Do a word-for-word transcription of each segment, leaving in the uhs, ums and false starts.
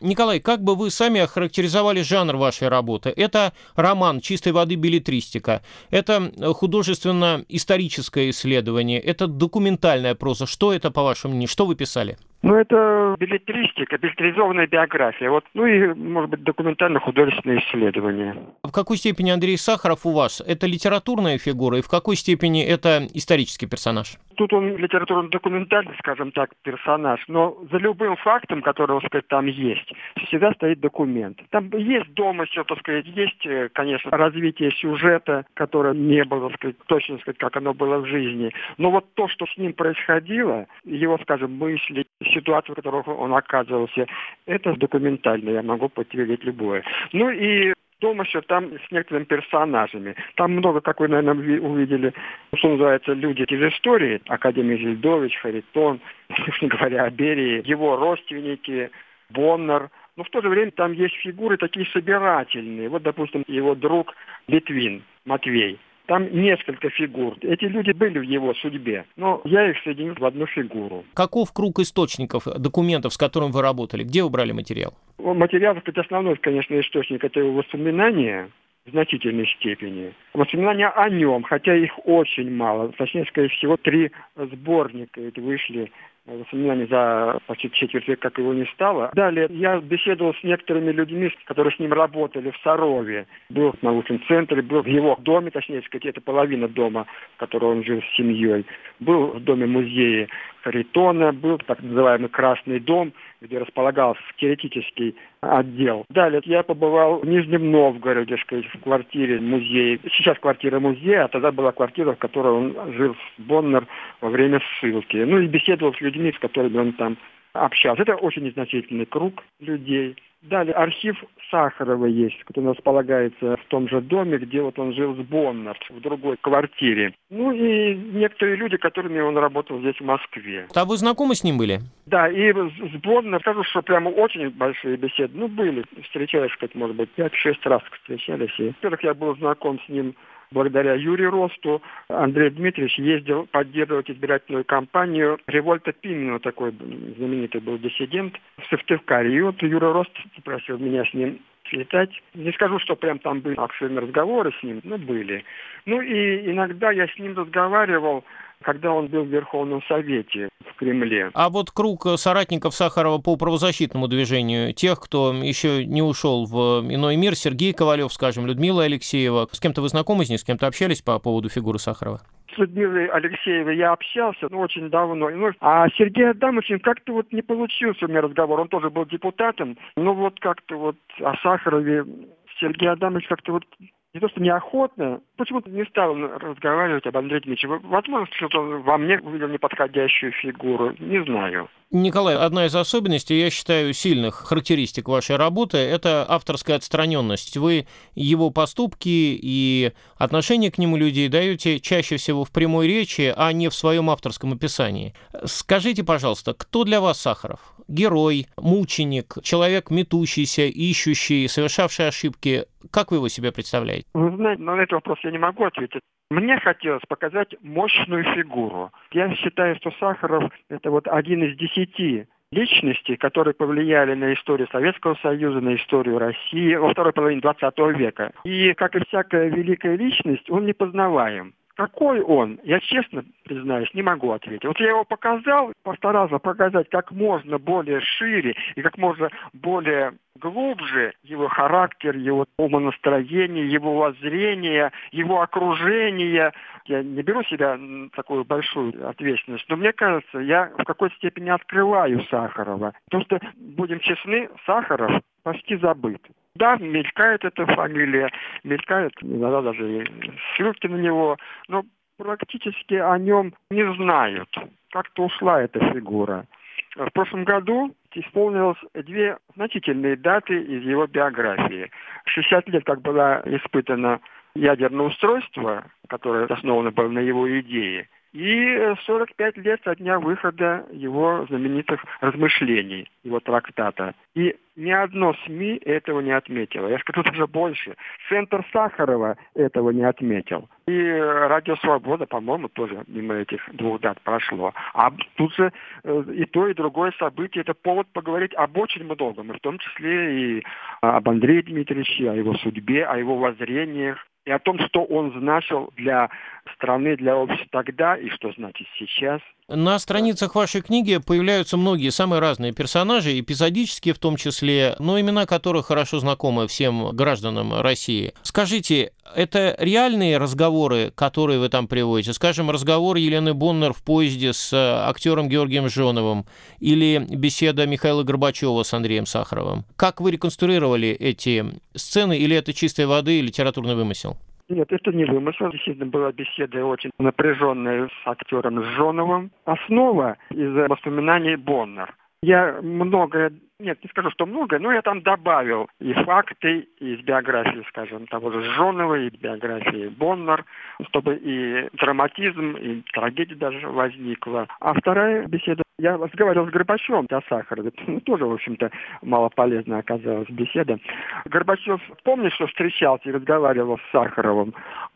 Николай, как бы вы сами охарактеризовали жанр вашей работы? Это роман чистой воды беллетристика, это художественно-историческое исследование, это документальная проза. Что это, по вашему мнению? Что вы писали? Ну, это билетристика, билетризованная биография. Вот, ну и, может быть, документально-художественное исследование. В какой степени Андрей Сахаров у вас? Это литературная фигура, и в какой степени это исторический персонаж? Тут он литературно-документальный, скажем так, персонаж, но за любым фактом, который, так сказать, там есть, всегда стоит документ. Там есть домысел, так сказать, есть, конечно, развитие сюжета, которое не было, так сказать, точно, так сказать, как оно было в жизни. Но вот то, что с ним происходило, его, скажем, мысли, ситуации, в которых он оказывался, это документально, я могу подтвердить любое. Ну и домысел там с некоторыми персонажами. Там много, как вы, наверное, увидели, что называется, люди из истории. Академий Зельдович, Харитон, не говоря о Берии, его родственники, Боннер. Но в то же время там есть фигуры такие собирательные. Вот, допустим, его друг Литвин, Матвей. Там несколько фигур. Эти люди были в его судьбе, но я их соединил в одну фигуру. Каков круг источников, документов, с которым вы работали? Где вы брали материал? Материал, это основной, конечно, источник, это его воспоминания в значительной степени. Воспоминания о нем, хотя их очень мало. Точнее сказать, всего три сборника эти вышли. Воспоминания за почти четверть века, как его не стало. Далее я беседовал с некоторыми людьми, которые с ним работали в Сарове. Был в научном центре, был в его доме, точнее сказать, это половина дома, в котором он жил с семьей. Был в доме музея Харитона, был так называемый Красный дом, где располагался теоретический отдел. Далее я побывал в Нижнем Новгороде, сказать, в квартире музея. Сейчас квартира музея, а тогда была квартира, в которой он жил с Боннер во время ссылки. Ну и беседовал с людьми, с которыми он там общался. Это очень незначительный круг людей. Далее архив Сахарова есть, который располагается в том же доме, где вот он жил с Боннер, в другой квартире. Ну и некоторые люди, которыми он работал здесь в Москве. А вы знакомы с ним были? Да, и с Боннер, скажу, что прямо очень большие беседы. Ну, были, встречались, сказать, может быть, пять-шесть раз встречались. И, во-первых, я был знаком с ним благодаря Юрию Росту. Андрей Дмитриевич ездил поддерживать избирательную кампанию Револьта Пименова, такой знаменитый был диссидент, в Сыктывкаре. И вот Юра Рост попросил меня с ним летать. Не скажу, что прям там были активные разговоры с ним, но были. Ну и иногда я с ним разговаривал, когда он был в Верховном Совете в Кремле. А вот круг соратников Сахарова по правозащитному движению, тех, кто еще не ушел в иной мир, Сергей Ковалев, скажем, Людмила Алексеева, с кем-то вы знакомы с ней, с кем-то общались по поводу фигуры Сахарова? С Людмилой Алексеевой я общался, ну, очень давно. Ну, а Сергей Адамович как-то вот не получился у меня разговор. Он тоже был депутатом. Ну, вот как-то вот о Сахарове Сергей Адамович как-то вот не то что неохотно, почему-то не стал разговаривать об Андрея Дмитриевиче. Возможно, что-то он во мне увидел неподходящую фигуру, не знаю. Николай, одна из особенностей, я считаю, сильных характеристик вашей работы – это авторская отстраненность. Вы его поступки и отношение к нему людей даете чаще всего в прямой речи, а не в своем авторском описании. Скажите, пожалуйста, кто для вас Сахаров? Герой, мученик, человек метущийся, ищущий, совершавший ошибки? Как вы его себе представляете? Вы знаете, на этот вопрос я не могу ответить. Мне хотелось показать мощную фигуру. Я считаю, что Сахаров – это вот один из десяти личностей, которые повлияли на историю Советского Союза, на историю России во второй половине двадцатого века. И, как и всякая великая личность, он непознаваем. Какой он, я честно признаюсь, не могу ответить. Вот я его показал, постарался показать как можно более шире и как можно более глубже его характер, его умонастроение, его воззрение, его окружение. Я не беру себя такую большую ответственность, но мне кажется, я в какой-то степени открываю Сахарова. Потому что, будем честны, Сахаров почти забыт. Да, мелькает эта фамилия, мелькает, иногда даже ссылки на него, но практически о нем не знают. Как-то ушла эта фигура. В прошлом году исполнилось две значительные даты из его биографии. шестьдесят лет, как было испытано ядерное устройство, которое основано было на его идее. и сорок пять лет со дня выхода его знаменитых размышлений, его трактата. И ни одно СМИ этого не отметило. Я скажу даже больше. Центр Сахарова этого не отметил. И Радио Свобода, по-моему, тоже мимо этих двух дат прошло. А тут же и то, и другое событие – это повод поговорить об очень многом, и в том числе и об Андрее Дмитриевиче, о его судьбе, о его воззрениях, и о том, что он значил для страны, для общества тогда и что значит сейчас. На страницах вашей книги появляются многие самые разные персонажи, эпизодические в том числе, но имена которых хорошо знакомы всем гражданам России. Скажите, это реальные разговоры, которые вы там приводите? Скажем, разговор Елены Боннер в поезде с актером Георгием Жоновым или беседа Михаила Горбачева с Андреем Сахаровым. Как вы реконструировали эти сцены, или это чистой воды литературный вымысел? Нет, это не вымысел. Действительно, была беседа очень напряженная с актером Жоновым. Основа из воспоминаний Боннер. Я многое, нет, не скажу, что многое, но я там добавил и факты из биографии, скажем, того же Жонова, и биографии Боннер, чтобы и драматизм, и трагедия даже возникла. А вторая беседа, я разговаривал с Горбачевым о Сахарове, ну, тоже, в общем-то, малополезная оказалась беседа. Горбачев, помнит, что встречался и разговаривал с Сахаровым,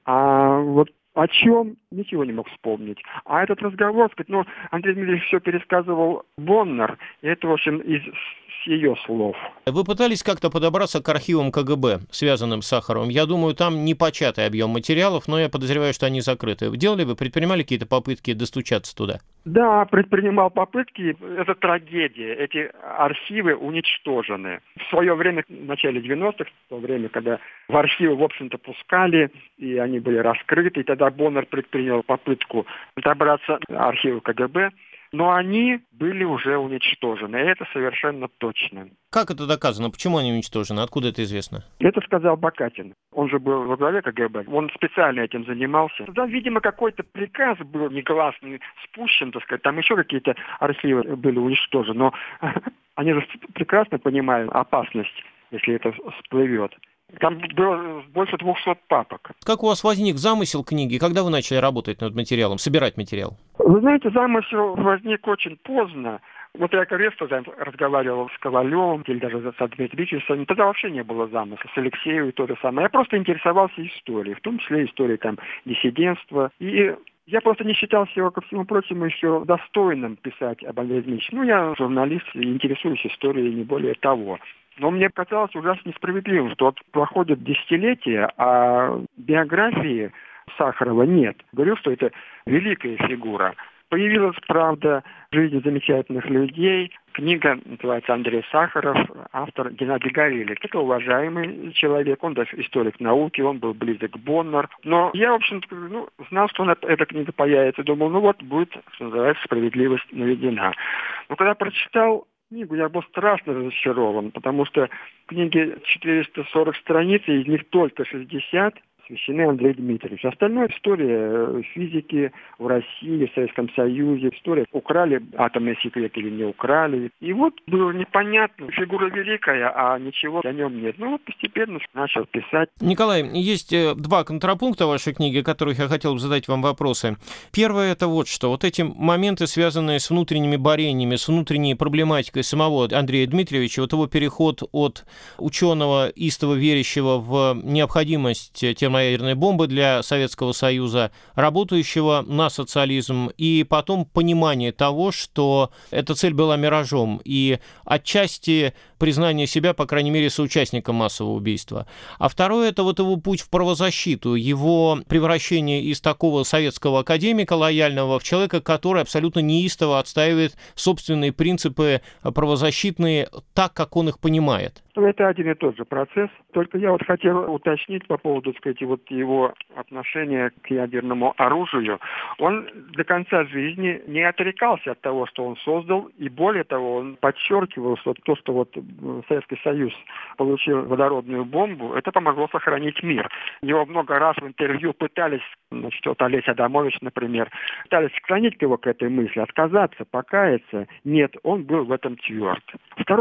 а вот о чем? Ничего не мог вспомнить. А этот разговор, сказать, ну, Андрей Дмитриевич все пересказывал Боннер, и это, в общем, из с ее слов. Вы пытались как-то подобраться к архивам ка гэ бэ, связанным с Сахаровым? Я думаю, там непочатый объем материалов, но я подозреваю, что они закрыты. Делали вы, предпринимали какие-то попытки достучаться туда? Да, предпринимал попытки. Это трагедия. Эти архивы уничтожены. В свое время, в начале девяностых, в то время, когда в архивы, в общем-то, пускали, и они были раскрыты, и тогда Боннер предпринял попытку добраться к архиву ка гэ бэ, но они были уже уничтожены, и это совершенно точно. Как это доказано? Почему они уничтожены? Откуда это известно? Это сказал Бакатин. Он же был во главе ка гэ бэ. Он специально этим занимался. Да, видимо, какой-то приказ был негласный спущен, так сказать. Там еще какие-то архивы были уничтожены. Но они же прекрасно понимают опасность, если это всплывет. Там было больше двухсот папок. Как у вас возник замысел книги? Когда вы начали работать над материалом, собирать материал? Вы знаете, замысел возник очень поздно. Вот я как раз тогда разговаривал с Ковалевым, или даже с Андреем Дмитриевичем, тогда вообще не было замысла, с Алексеем и то же самое. Я просто интересовался историей, в том числе историей там диссидентства. И я просто не считал себя, ко всему прочему, еще достойным писать об Андрее Дмитриевиче. Ну, я журналист, интересуюсь историей, не более того. Но мне казалось ужасно несправедливым, что вот проходят десятилетия, а биографии Сахарова нет. Говорю, что это великая фигура. Появилась, правда, «Жизнь замечательных людей». Книга называется «Андрей Сахаров», автор Геннадий Гаврилов. Это уважаемый человек, он даже историк науки, он был близок к Боннер. Но я, в общем-то, ну, знал, что эта, эта книга появится. Думал, ну вот будет, что называется, справедливость наведена. Но когда прочитал книгу, я был страшно разочарован, потому что в книге четыреста сорок страниц, из них только шестьдесят посвящены Андрею Дмитриевичу. Остальное история физики в России, в Советском Союзе, история, украли атомный секрет или не украли. И вот было непонятно, фигура великая, а ничего о нем нет. Ну вот постепенно начал писать. Николай, есть два контрапункта в вашей книге, которых я хотел бы задать вам вопросы. Первое – это вот что. Вот эти моменты, связанные с внутренними борениями, с внутренней проблематикой самого Андрея Дмитриевича, вот его переход от ученого, истово верящего в необходимость термоядерной бомбы для Советского Союза, работающего на социализм, и потом понимание того, что эта цель была миражом, и отчасти признание себя, по крайней мере, соучастником массового убийства. А второе – это вот его путь в правозащиту, его превращение из такого советского академика лояльного в человека, который абсолютно неистово отстаивает собственные принципы правозащитные так, как он их понимает. Это один и тот же процесс. Только я вот хотел уточнить по поводу, так сказать, вот его отношения к ядерному оружию. Он до конца жизни не отрекался от того, что он создал, и более того, он подчеркивал, что то, что вот Советский Союз получил водородную бомбу, это помогло сохранить мир. Его много раз в интервью пытались, значит, вот Олесь Адамович, например, пытались склонить его к этой мысли, отказаться, покаяться. Нет, он был в этом тверд. Второй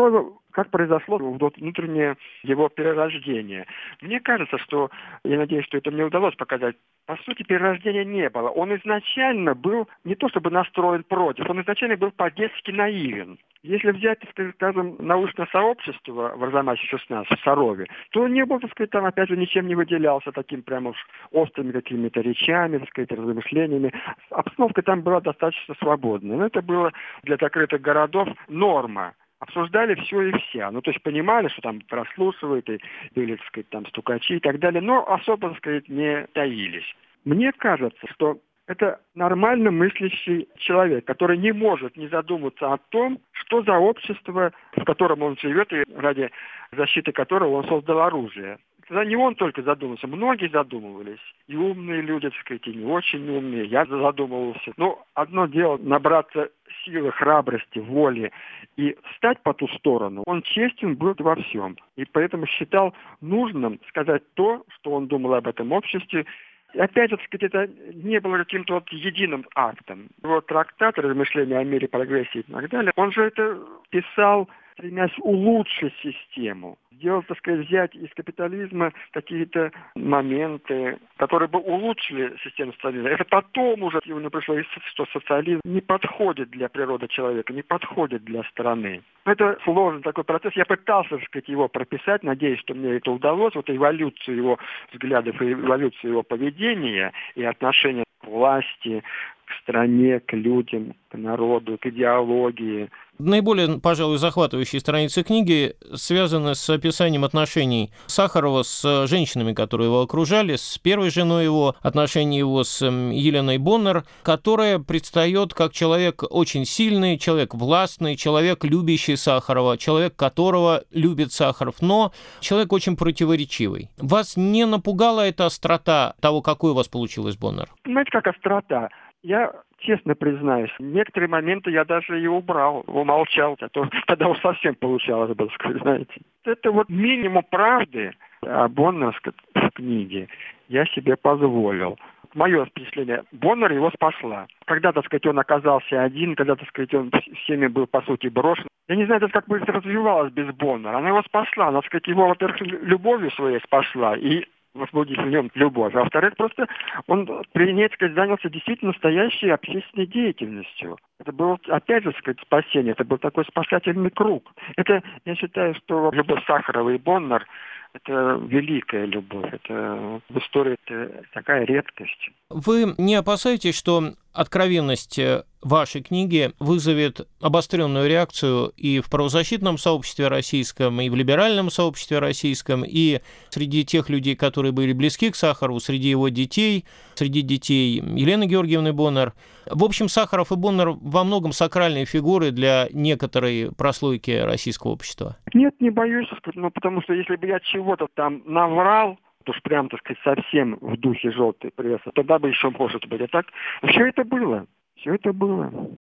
как произошло вот внутреннее его перерождение. Мне кажется, что, я надеюсь, что это мне удалось показать, по сути, перерождения не было. Он изначально был не то чтобы настроен против, он изначально был по-детски наивен. Если взять, скажем, научное сообщество в Арзамасе шестнадцать, в Сарове, то он не был, так сказать, там, опять же, ничем не выделялся таким прям уж острыми какими-то речами, так сказать, размышлениями. Обстановка там была достаточно свободная. Но это было для закрытых городов норма. Обсуждали все и вся. Ну, то есть понимали, что там прослушивают, и, или, так сказать, там стукачи и так далее, но особо, так сказать, не таились. Мне кажется, что это нормально мыслящий человек, который не может не задуматься о том, что за общество, в котором он живет и ради защиты которого он создал оружие. Тогда не он только задумался, многие задумывались. И умные люди, так сказать, и не очень умные. Я задумывался. Но одно дело набраться силы, храбрости, воли и встать по ту сторону. Он честен был во всем. И поэтому считал нужным сказать то, что он думал об этом обществе. И опять же, так сказать, это не было каким-то вот единым актом. Его трактат «Размышления о мире, прогрессе» и так далее, он же это писал, стремясь улучшить систему. Сделать, так сказать, взять из капитализма какие-то моменты, которые бы улучшили систему социализма. Это потом уже ему пришло, что социализм не подходит для природы человека, не подходит для страны. Это сложный такой процесс. Я пытался, так сказать, его прописать, надеюсь, что мне это удалось. Вот эволюцию его взглядов, эволюцию его поведения и отношения к власти, к стране, к людям, к народу, к идеологии. Наиболее, пожалуй, захватывающие страницы книги связаны с описанием отношений Сахарова с женщинами, которые его окружали, с первой женой его, отношения его с Еленой Боннер, которая предстает как человек очень сильный, человек властный, человек, любящий Сахарова, человек, которого любит Сахаров, но человек очень противоречивый. Вас не напугала эта острота того, какой у вас получилась Боннер? Знаете, как острота? Я честно признаюсь, некоторые моменты я даже и убрал, умолчал, а то тогда уж совсем получалось бы, знаете. Это вот минимум правды о Боннерской книге я себе позволил. Мое впечатление, Боннер его спасла. Когда, так сказать, он оказался один, когда, так сказать, он всеми был, по сути, брошен. Я не знаю, как бы это развивалось без Боннера. Она его спасла. Она, так сказать, его, во-первых, любовью своей спасла и возбудить в нем любовь. А во-вторых, просто он при ней, так сказать, занялся действительно настоящей общественной деятельностью. Это было, опять же, так сказать, спасение. Это был такой спасательный круг. Это, я считаю, что любовь Сахарова и Боннер — это великая любовь. Это в истории это такая редкость. Вы не опасаетесь, что откровенность вашей книги вызовет обостренную реакцию и в правозащитном сообществе российском, и в либеральном сообществе российском, и среди тех людей, которые были близки к Сахарову, среди его детей, среди детей Елены Георгиевны Боннер? В общем, Сахаров и Боннер во многом сакральные фигуры для некоторой прослойки российского общества. Нет, не боюсь, ну, потому что если бы я чего-то там наврал, то уж прям, так сказать, совсем в духе желтой прессы, тогда бы еще может быть. А так, все это было, все это было.